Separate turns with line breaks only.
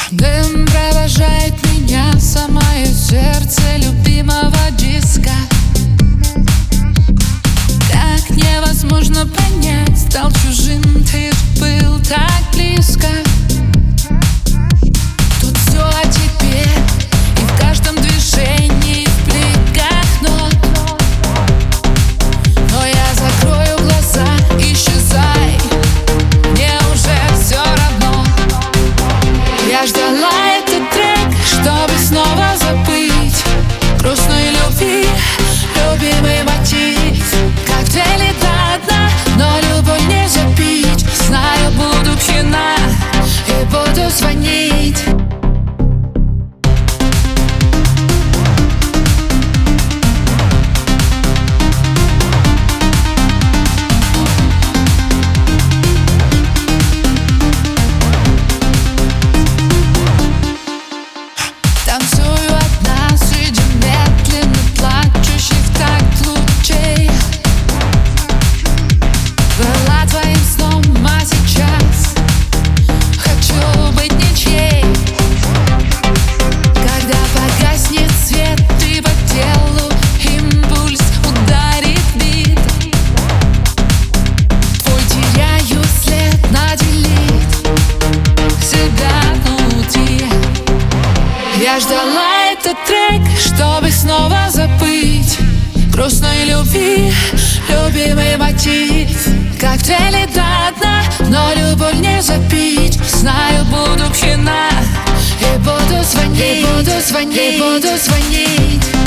Дым провожает меня, самое сердце любимого диска. Как невозможно понять, стал чужим, ты был так близко. Тут все о тебе, и в каждом движении, в бликах нот. Но я закрою глаза, исчезай, мне уже все равно. Я ждала этот трек, чтобы снова забыть грустной любви, любимый мотив. Коктейли до дна, но любовь не запить. Знаю, буду пьяна и буду звонить. Танцую одна среди медленно плачущих в такт лучей. Была твоим сном, а сейчас хочу быть ничьей. Когда погаснет свет, и по телу импульс ударит бит, твой теряю след, наделит себя внутри. Я ждала этот трек, чтобы снова забыть грустной любви, любимый мотив. Коктейли до дна, но любовь не запить. Знаю, буду пьяна и буду звонить, и буду звонить, и буду звонить.